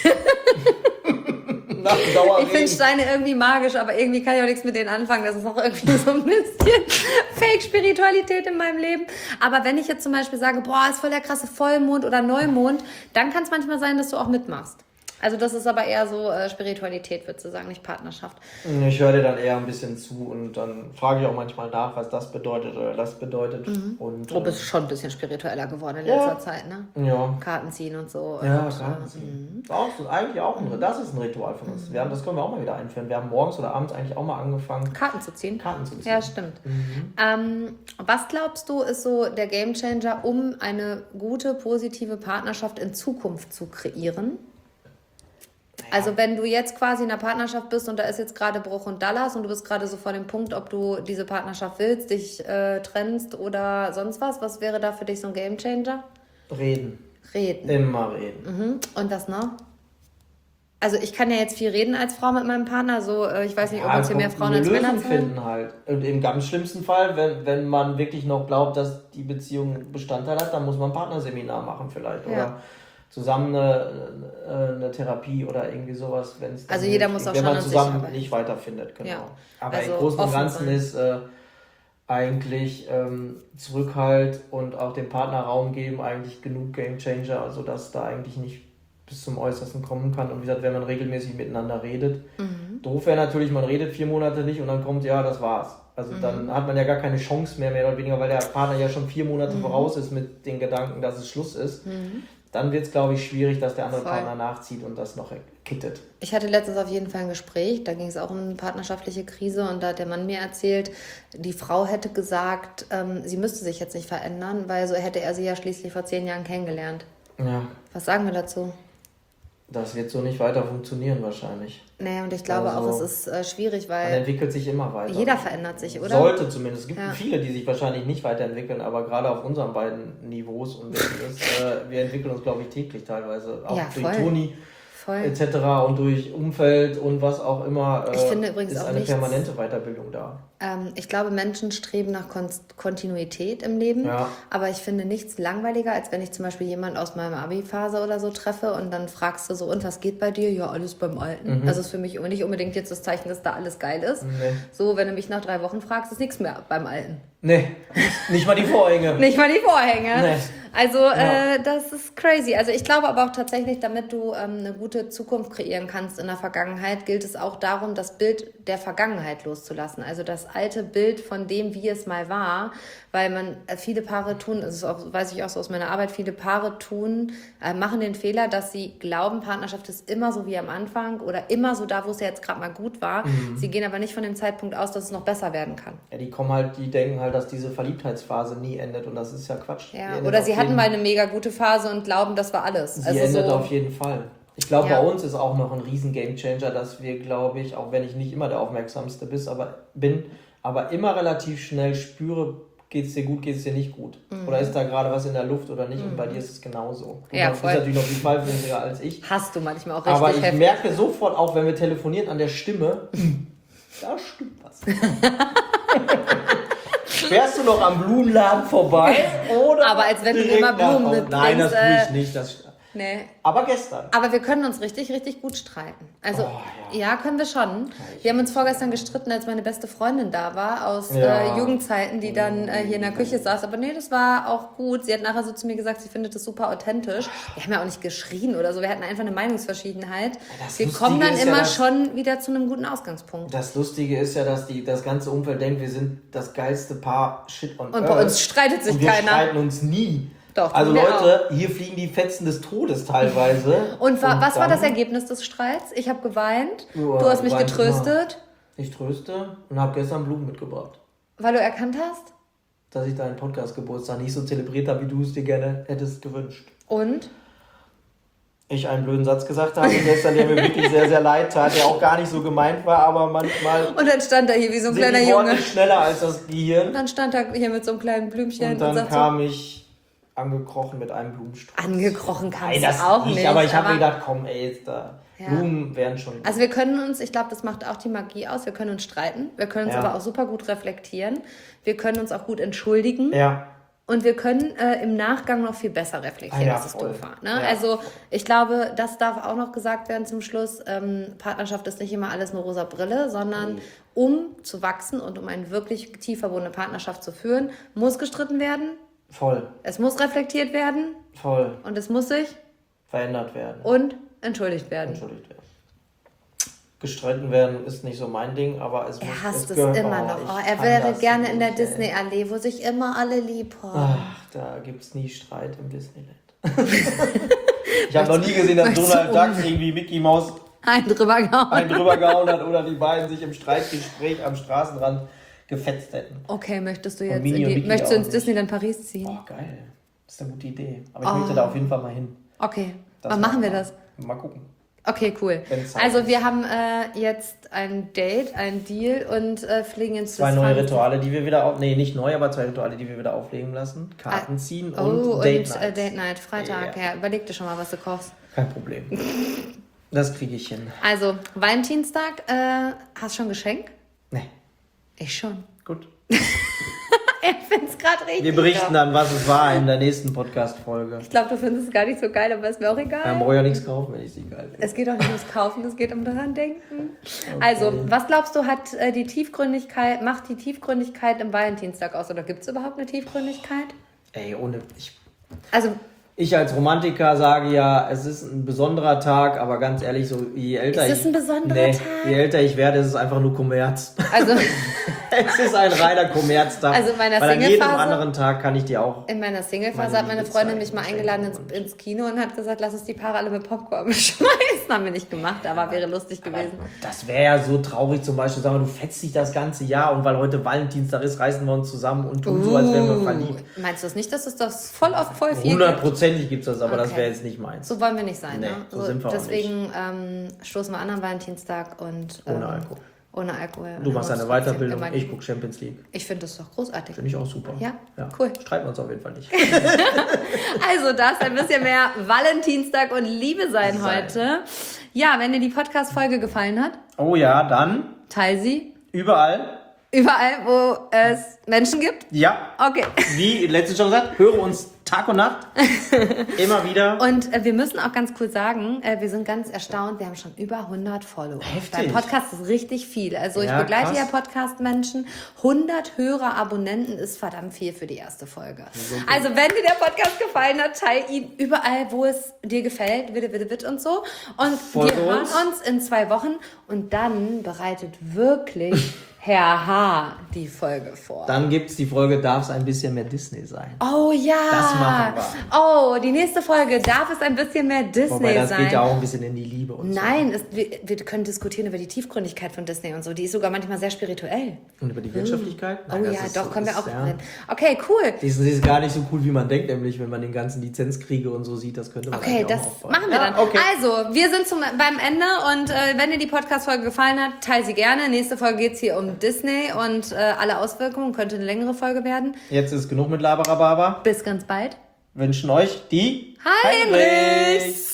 S1: Ich finde Steine irgendwie magisch, aber irgendwie kann ich auch nichts mit denen anfangen. Das ist auch irgendwie so ein bisschen Fake-Spiritualität in meinem Leben. Aber wenn ich jetzt zum Beispiel sage, boah, ist voll der krasse Vollmond oder Neumond, dann kann es manchmal sein, dass du auch mitmachst. Also das ist aber eher so Spiritualität, würdest du sagen, nicht Partnerschaft.
S2: Ich höre dir dann eher ein bisschen zu und dann frage ich auch manchmal nach, was das bedeutet oder das bedeutet. Und,
S1: du bist schon ein bisschen spiritueller geworden in letzter Zeit, ne?
S2: Ja.
S1: Karten ziehen und so.
S2: Ja, Karten ziehen. Eigentlich auch das ist ein Ritual von uns. Das können wir auch mal wieder einführen. Wir haben morgens oder abends eigentlich auch mal angefangen,
S1: Karten zu ziehen. Ja, stimmt. Was glaubst du, ist so der Gamechanger, um eine gute, positive Partnerschaft in Zukunft zu kreieren? Also wenn du jetzt quasi in einer Partnerschaft bist und da ist jetzt gerade Bruch und Dallas und du bist gerade so vor dem Punkt, ob du diese Partnerschaft willst, dich trennst oder sonst was wäre da für dich so ein Gamechanger?
S2: Reden.
S1: Reden.
S2: Immer reden.
S1: Und was noch? Also ich kann ja jetzt viel reden als Frau mit meinem Partner, so ich weiß nicht, ob uns hier mehr Frauen als Männer
S2: finden halt. Und im ganz schlimmsten Fall, wenn man wirklich noch glaubt, dass die Beziehung Bestandteil hat, dann muss man ein Partnerseminar machen vielleicht. Oder zusammen eine Therapie oder irgendwie sowas, wenn es
S1: also jeder muss auch
S2: wenn man zusammen nicht weiterfindet, genau. Ja. Aber also im Großen und Ganzen ist eigentlich Zurückhalt und auch dem Partner Raum geben eigentlich genug Gamechanger, also dass da eigentlich nicht bis zum Äußersten kommen kann. Und wie gesagt, wenn man regelmäßig miteinander redet, doof wäre natürlich, man redet 4 Monate nicht und dann kommt, ja, das war's. Also dann hat man ja gar keine Chance mehr oder weniger, weil der Partner ja schon 4 Monate voraus ist mit den Gedanken, dass es Schluss ist. Dann wird es, glaube ich, schwierig, dass der andere Partner nachzieht und das noch kittet.
S1: Ich hatte letztens auf jeden Fall ein Gespräch, da ging es auch um eine partnerschaftliche Krise und da hat der Mann mir erzählt, die Frau hätte gesagt, sie müsste sich jetzt nicht verändern, weil so hätte er sie ja schließlich vor 10 Jahren kennengelernt.
S2: Ja.
S1: Was sagen wir dazu?
S2: Das wird so nicht weiter funktionieren wahrscheinlich.
S1: Nee, und ich glaube auch, es ist schwierig, weil...
S2: Man entwickelt sich immer weiter.
S1: Jeder verändert sich, oder?
S2: Sollte zumindest. Es gibt viele, die sich wahrscheinlich nicht weiterentwickeln, aber gerade auf unseren beiden Niveaus und wir entwickeln uns, glaube ich, täglich teilweise. Auch durch Toni etc. und durch Umfeld und was auch immer.
S1: Ich finde übrigens
S2: ist
S1: auch
S2: eine permanente Weiterbildung da.
S1: Ich glaube, Menschen streben nach Kontinuität im Leben, aber ich finde nichts langweiliger, als wenn ich zum Beispiel jemanden aus meiner Abi-Phase oder so treffe und dann fragst du so, und was geht bei dir? Ja, alles beim Alten. Also ist für mich nicht unbedingt jetzt das Zeichen, dass da alles geil ist.
S2: Nee.
S1: So, wenn du mich nach 3 Wochen fragst, ist nichts mehr beim Alten.
S2: Nee, nicht mal die Vorhänge.
S1: Nicht mal die Vorhänge.
S2: Nee.
S1: Also das ist crazy. Also ich glaube aber auch tatsächlich, damit du eine gute Zukunft kreieren kannst in der Vergangenheit, gilt es auch darum, das Bild der Vergangenheit loszulassen. Also das alte Bild von dem, wie es mal war, weil viele Paare tun, das ist auch, weiß ich auch so aus meiner Arbeit, viele Paare machen den Fehler, dass sie glauben, Partnerschaft ist immer so wie am Anfang oder immer so da, wo es ja jetzt gerade mal gut war. Sie gehen aber nicht von dem Zeitpunkt aus, dass es noch besser werden kann.
S2: Ja, die denken halt, dass diese Verliebtheitsphase nie endet und das ist ja Quatsch.
S1: Ja, oder sie hatten mal eine mega gute Phase und glauben, das war alles.
S2: Sie endet auf jeden Fall. Ich glaube, bei uns ist auch noch ein riesen Gamechanger, dass wir, glaube ich, auch wenn ich nicht immer der Aufmerksamste bin, aber immer relativ schnell spüre, geht es dir gut, geht es dir nicht gut. Oder ist da gerade was in der Luft oder nicht? Und bei dir ist es genauso.
S1: Ja,
S2: du bist natürlich noch viel feinfühliger als ich.
S1: Hast du manchmal auch richtig
S2: aber ich
S1: heftig.
S2: merke sofort, auch wenn wir telefonieren, an der Stimme, da stimmt was. Fährst du noch am Blumenladen vorbei? Oder
S1: aber als wenn du
S2: direkt
S1: immer
S2: nach
S1: Blumen
S2: Hause?
S1: mitbringst.
S2: Nein, das tue ich nicht.
S1: Nee.
S2: Aber gestern.
S1: Aber wir können uns richtig, richtig gut streiten. Also, ja, können wir schon. Wir haben uns vorgestern gestritten, als meine beste Freundin da war, aus Jugendzeiten, die dann hier in der Küche saß. Aber nee, das war auch gut. Sie hat nachher so zu mir gesagt, sie findet das super authentisch. Wir haben ja auch nicht geschrien oder so. Wir hatten einfach eine Meinungsverschiedenheit. Wir kommen dann immer schon wieder zu einem guten Ausgangspunkt.
S2: Das Lustige ist ja, dass das ganze Umfeld denkt, wir sind das geilste Paar Shit on Earth.
S1: Und bei uns streitet sich
S2: und wir
S1: keiner.
S2: streiten uns nie.
S1: Doch,
S2: also
S1: wir
S2: Leute, hier fliegen die Fetzen des Todes teilweise.
S1: Und was war das Ergebnis des Streits? Ich habe geweint, du hast mich getröstet.
S2: Ich tröste und habe gestern Blumen mitgebracht.
S1: Weil du erkannt hast?
S2: Dass ich deinen Podcast-Geburtstag nicht so zelebriert habe, wie du es dir gerne hättest gewünscht.
S1: Und?
S2: Ich einen blöden Satz gesagt habe gestern, der mir wirklich sehr, sehr leid tat, der auch gar nicht so gemeint war, aber manchmal...
S1: Und dann stand er hier wie so ein kleiner
S2: die Worte
S1: Junge.
S2: schneller als das Gehirn.
S1: Und dann stand er hier mit so einem kleinen Blümchen.
S2: Und dann
S1: sagt
S2: kam ich angekrochen mit einem Blumenstrauß.
S1: Angekrochen kannst
S2: das
S1: du auch nicht.
S2: Aber ich habe mir gedacht, komm ey, jetzt da. Ja. Blumen wären schon gut.
S1: Also wir können uns, ich glaube, das macht auch die Magie aus, wir können uns streiten, wir können uns aber auch super gut reflektieren, wir können uns auch gut entschuldigen.
S2: Ja.
S1: Und wir können im Nachgang noch viel besser reflektieren, dass es doof war. Ne?
S2: Ja.
S1: Also ich glaube, das darf auch noch gesagt werden zum Schluss. Partnerschaft ist nicht immer alles nur rosa Brille, sondern um zu wachsen und um eine wirklich tief verbundene Partnerschaft zu führen, muss gestritten werden.
S2: Voll.
S1: Es muss reflektiert werden.
S2: Voll.
S1: Und es muss sich
S2: verändert werden.
S1: Und entschuldigt werden.
S2: Gestritten werden ist nicht so mein Ding, aber es
S1: er hasst es immer noch. Er wäre gerne in der Disney-Allee, wo sich immer alle lieb haben.
S2: Ach, da gibt es nie Streit im Disneyland. Ich habe noch nie gesehen, dass Donald Duck irgendwie Mickey Mouse
S1: einen drüber
S2: gehauen hat oder die beiden sich im Streitgespräch am Straßenrand gefetzt hätten.
S1: Okay, möchtest du jetzt ins Disneyland Paris ziehen?
S2: Oh, geil. Das ist eine gute Idee. Aber ich möchte da auf jeden Fall mal hin.
S1: Okay, wann machen wir das?
S2: Mal gucken.
S1: Okay, cool. Also wir haben jetzt ein Date, ein Deal und fliegen ins
S2: Zwei neue Rituale, die wir wieder nicht neu, aber 2 Rituale, die wir wieder auflegen lassen. Karten ziehen und Date Night.
S1: Date Night, Freitag. Ja, überleg dir schon mal, was du kochst.
S2: Kein Problem. Das kriege ich hin.
S1: Also, Valentinstag, hast du schon ein Geschenk?
S2: Nee.
S1: Ich schon.
S2: Gut.
S1: Ich finde es gerade richtig.
S2: Wir berichten dann, was es war in der nächsten Podcast-Folge.
S1: Ich glaube, du findest es gar nicht so geil, aber ist mir auch egal.
S2: Man braucht ja nichts kaufen, wenn ich sie geil finde.
S1: Es geht auch nicht ums Kaufen, es geht um daran denken. Okay. Also, was glaubst du, macht die Tiefgründigkeit im Valentinstag aus? Oder gibt es überhaupt eine Tiefgründigkeit?
S2: Ey,
S1: Ich
S2: als Romantiker sage ja, es ist ein besonderer Tag, aber ganz ehrlich, so je älter
S1: Ist es ein besonderer Tag?
S2: Je älter ich werde, ist es einfach nur Kommerz.
S1: Also
S2: es ist ein reiner Kommerztag.
S1: Also in meiner
S2: Weil an jedem
S1: Single-Phase-
S2: anderen Tag kann ich dir auch...
S1: In meiner Single-Phase hat meine Freundin mich mal eingeladen ins Kino und hat gesagt, lass uns die Paare alle mit Popcorn beschmeißen. Haben wir nicht gemacht, aber wäre lustig gewesen.
S2: Das wäre ja so traurig zum Beispiel, sagen wir, du fetzt dich das ganze Jahr und weil heute Valentinstag ist, reißen wir uns zusammen und tun so, als wären wir verliebt.
S1: Meinst du das nicht, dass es das voll viel
S2: 100%ig gibt es das, aber
S1: Okay.
S2: das wäre jetzt nicht meins.
S1: So wollen wir nicht sein,
S2: Nee,
S1: ne?
S2: so sind wir auch
S1: deswegen stoßen wir an am Valentinstag und
S2: Ohne Alkohol.
S1: Ohne Alkohol.
S2: Du machst deine Weiterbildung,
S1: Immer-
S2: ich gucke Champions League.
S1: Ich finde das doch großartig.
S2: Finde ich auch super.
S1: Ja? Cool.
S2: Streiten wir uns auf jeden Fall nicht.
S1: Also das, ein bisschen mehr Valentinstag und Liebe sein heute. Ja, wenn dir die Podcast-Folge gefallen hat,
S2: Oh ja, dann
S1: teil sie
S2: überall.
S1: überall, wo es Menschen gibt.
S2: Ja,
S1: Okay.
S2: wie letztens schon gesagt, höre uns Tag und Nacht. Immer wieder.
S1: Und wir müssen auch ganz cool sagen, wir sind ganz erstaunt, wir haben schon über 100 Follower.
S2: Heftig.
S1: Beim Podcast ist richtig viel. Also ich
S2: Ja,
S1: begleite
S2: krass.
S1: ja Podcast-Menschen. 100 Hörer, Abonnenten ist verdammt viel für die erste Folge. Also wenn dir der Podcast gefallen hat, teil ihn überall, wo es dir gefällt. Bitte und so. Und
S2: Folge
S1: wir hören
S2: uns.
S1: uns in 2 Wochen und dann bereitet wirklich Herr H. die Folge vor.
S2: Dann gibt es die Folge, darf es ein bisschen mehr Disney sein.
S1: Oh ja.
S2: Das machen war.
S1: Oh, die nächste Folge darf es ein bisschen mehr Disney
S2: Wobei, das
S1: sein.
S2: geht ja auch ein bisschen in die Liebe und
S1: Nein, wir können diskutieren über die Tiefgründigkeit von Disney und so. Die ist sogar manchmal sehr spirituell.
S2: so. Und über die Wirtschaftlichkeit?
S1: Oh ja, doch, können wir auch reden. Okay, cool.
S2: Die ist gar nicht so cool, wie man denkt, nämlich wenn man den ganzen Lizenzkriege und so sieht, das könnte man
S1: Okay,
S2: auch
S1: das
S2: aufbauen.
S1: machen wir dann.
S2: Okay.
S1: Also, wir sind beim Ende und wenn dir die Podcast-Folge gefallen hat, teile sie gerne. Nächste Folge geht es hier um Disney und alle Auswirkungen. Könnte eine längere Folge werden.
S2: Jetzt ist genug mit Laberababa.
S1: Bis ganz bald.
S2: Wünschen euch die
S1: Heinrichs!